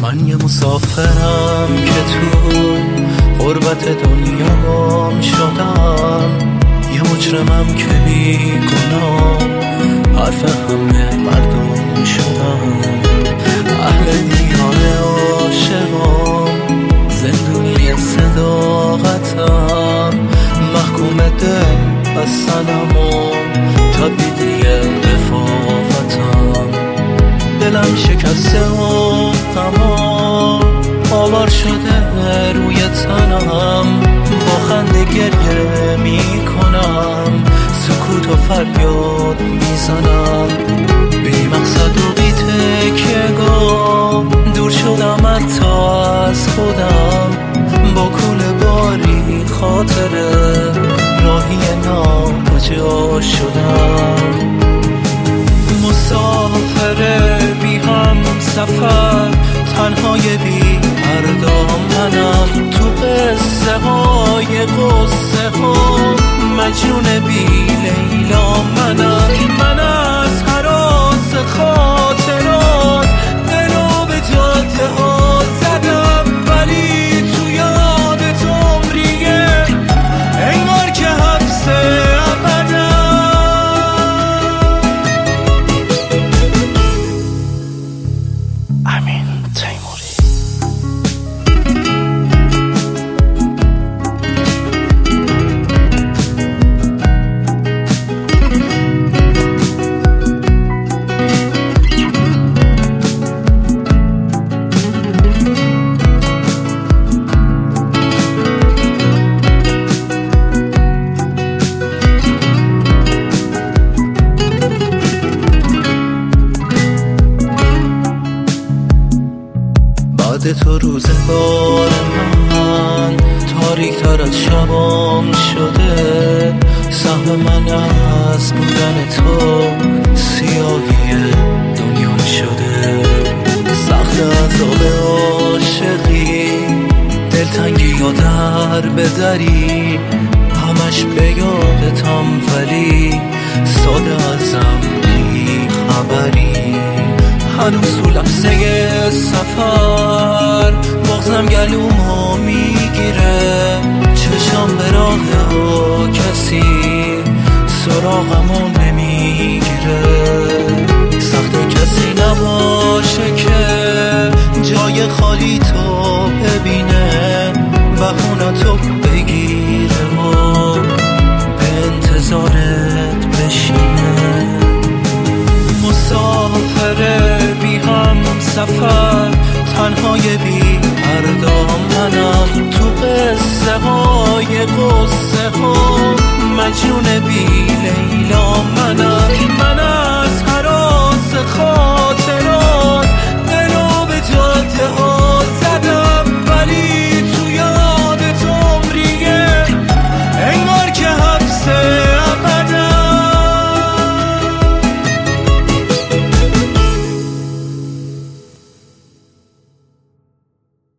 من یه مسافرم که تو غربت دنیا گم شدم، یه مجرمم که بی گناه حرف همه مردم شدم. اهل دیار عاشقام، زندونی صداقتم، محکوم دل بستنم و تبدیدی رفاقتم. دلم شکسته و غمام آوار شده روی تنم، با خنده گریه می کنم، سکوت و فریاد می زنم. بی مقصد و بی تکیه‌گاه دور شدم حتی از خودم، با کل باری خاطره راهی ناکجا شدم. مسافر بی هم سفر، تنهای بی پردام منم، تو قصه های قصه ها مجنون بی لیلا منم. من از هراس خاطرات دلو به جاده ها زدم، ولی تو یادت عمریه انگار که حبسه ابدم. امین تیموری. بعد تو روزگار من تاریک تر از شبام شده، سهم من از بودن تو سیاهی دنیا شده. سخت عذاب عاشقی، دلتنگی یا در بدری، همش به یادتم ولی ساده ازم بی خبری. هنوز تو لحظه سفر بغزم گلومو میگیره، چشم به راه و کسی سراغمو نمیگیره. سخت کسی نباشه که جای خالی تو ببینه، بهونتو بگیره و به انتظارت بشینه. مسافر بی هم سفر، تنهای بی پردام منم، تو قصه های قصه ها مجنون بی لیلا